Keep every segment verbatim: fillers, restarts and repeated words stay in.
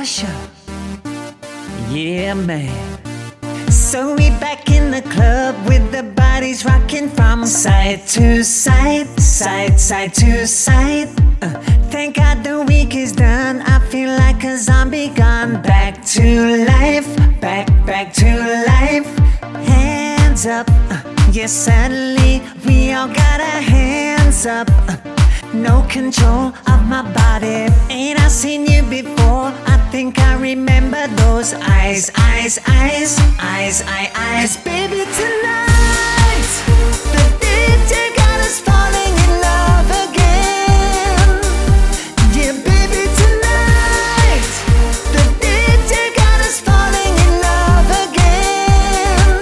Usher. Yeah, man. So we back in the club with the bodies rocking from side to side, side, side to side. Uh, thank God the week is done. I feel like a zombie gone back to life, back, back to life. Hands up, uh, yeah, suddenly we all got our hands up. Uh, no control of my body. Ain't I seen you before? I think I remember those eyes, eyes, eyes, eyes, eyes, eyes. Baby, tonight the D J got us falling in love again. Yeah, baby, tonight the D J got us falling in love again.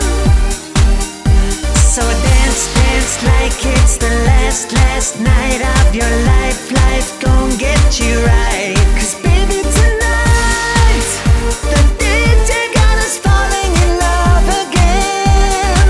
So dance, dance like it's the last, last night of your life. Life gon' get you right. 'Cause baby, tonight the D J got us falling in love again.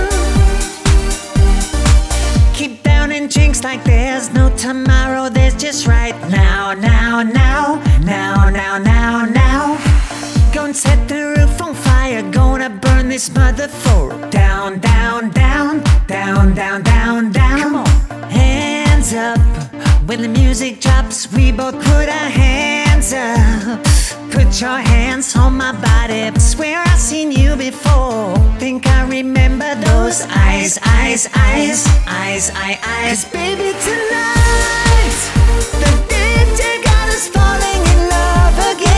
Keep downing drinks like there's no tomorrow. There's just right now, now, now, now, now, now, now. Gonna set the roof on fire. Gonna burn this motherfucker down, down, down, down, down, down, down. Come on, hands up. When the music drops, we both put our hands up. Put your hands on my body. Swear I've seen you before. Think I remember those eyes, eyes, eyes, eyes, eyes, eyes. Baby, tonight the D J got us falling in love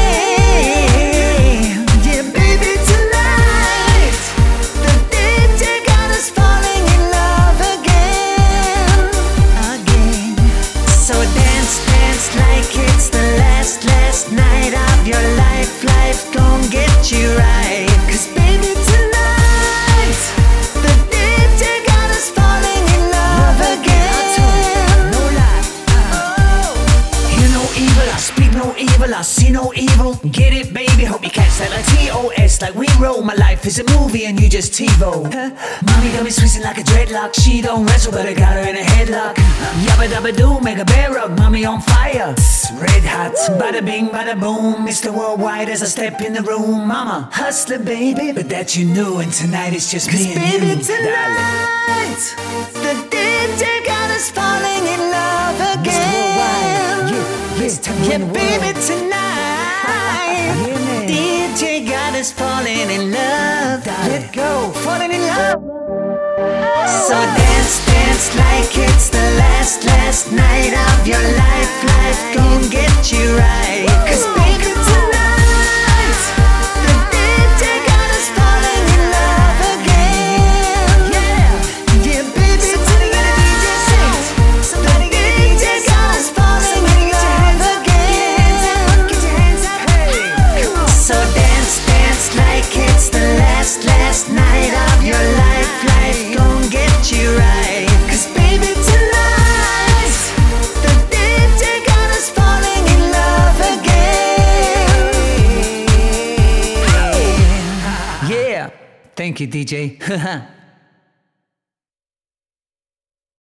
again. Yeah, baby, tonight the D J got us falling in love again, again. So dance, dance like it's the last, last night of your life. Life gon' get you right. 'Cause baby, tonight the D J got us falling in love again. No lie. Oh. Hear no evil, I speak no evil, I see no evil. Get it, baby, hope you catch that like T O S. Like we roll, my life is a movie and you just TiVo. Huh? Mommy got me twisting like a dreadlock. She don't wrestle, but I got her in a headlock. Yabba dabba doo, make a bear rug, mommy on fire. Red hot, bada bing, bada boom. Mister Worldwide as I step in the room. Mama, hustler, baby, but that you knew. And tonight it's just me and baby, you, tonight the D J got us falling in love again. Yeah, yeah, Yeah, baby, tonight yeah, D J got us falling in love. Let go, falling in love. So dance, dance like it's the last, last night of your life. Life gon' get you right. 'Cause baby, tonight the D J got us falling in love again. Yeah, yeah, baby, tonight the D J got us falling in love again. Get your hands up, hey. So dance, dance like it's the last, last night of your life. Life gon' get you right. 'Cause baby, tonight the D J got us falling in love again. Yeah, thank you, D J.